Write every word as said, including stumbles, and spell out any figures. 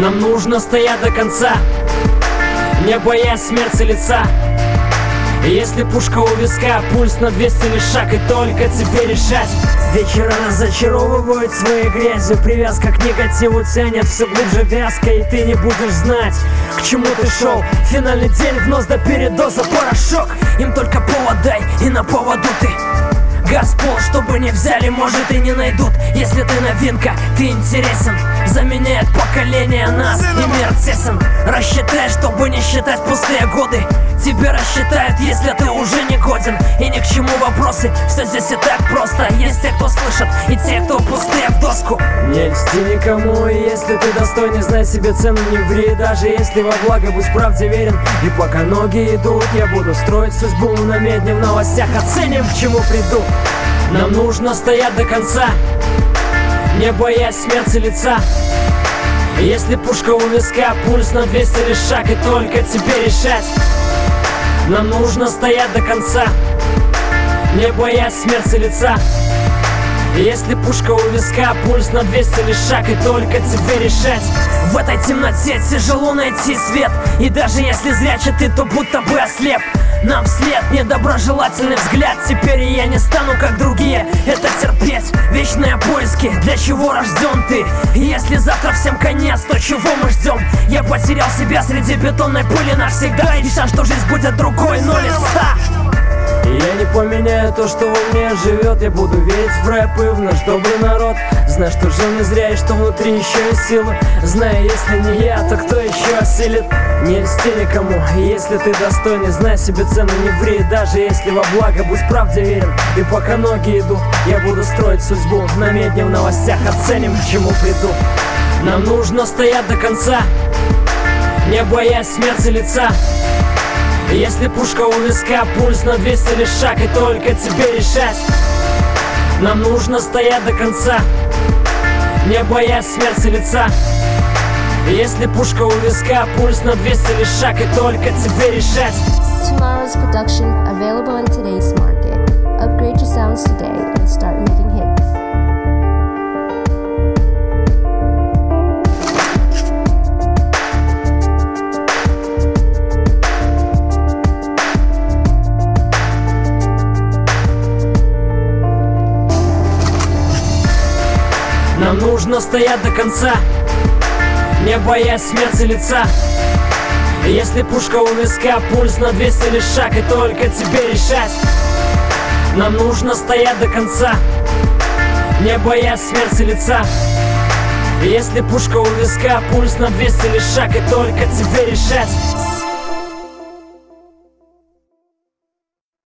Нам нужно стоять до конца, не боясь смерти лица. И если пушка у виска, пульс на двести лишь шаг, и только тебе решать. Вечера разочаровывают своей грязью, привязка к негативу тянет все глубже вязко, и ты не будешь знать, к чему ты шел. Финальный день в нос до передоза порошок. Им только повод дай, и на поводу ты. Газ пол, чтобы не взяли, может и не найдут. Если ты новинка, ты интересен, заменяет поколение нас и мир тесен. Рассчитай, чтобы не считать пустые годы. Тебя рассчитают, если ты уже не годен. И ни к чему вопросы, все здесь и так просто. Есть те, кто слышат, и те, кто пустые в доску. Не льсти никому, и если ты достойный, знай себе цену, не ври. Даже если во благо, будь правде верен. И пока ноги идут, я буду строить судьбу на медне в новостях. Оценим, к чему приду. Нам нужно стоять до конца, не боясь смерти лица. Если пушка у виска, пульс на двести лишь шаг, и только тебе решать. Нам нужно стоять до конца, не боясь смерти лица. Если пушка у виска, пульс на двести лишь шаг, и только тебе решать. В этой темноте тяжело найти свет, и даже если зрячий ты, то будто бы ослеп. Нам вслед недоброжелательный взгляд. Теперь я не стану как другие это терпеть. Вечные поиски, для чего рожден ты? И если завтра всем конец, то чего мы ждем? Я потерял себя среди бетонной пыли навсегда, и шанс, что жизнь будет другой, ноль из ста. Я не поменяю то, что во мне живет. Я буду верить в рэп и в наш добрый народ. Знаю, что жил не зря, и что внутри еще есть силы. Знаю, если не я, то кто еще осилит? Не льсти никому, и если ты достойный, знай себе цену, не ври. Даже если во благо, будь правде верен. И пока ноги идут, я буду строить судьбу на медне в новостях. Оценим, к чему приду. Нам нужно стоять до конца, не боясь смерти лица. Если пушка у виска, пульс на двести лишь шаг, и только тебе решать. Нам нужно стоять до конца, не боясь смерти лица. Если пушка у виска, пульс на двести лишь шаг, и только тебе решать. Tomorrow's production available in today's market. Upgrade your sounds today and start making hits. Нам нужно стоять до конца, не боясь смерти лица. Если пушка у виска, пульс на двести лишь шаг, и только тебе решать. Нам нужно стоять до конца, не боясь смерти лица. Если пушка у виска, пульс на двести лишь шаг, и только тебе решать.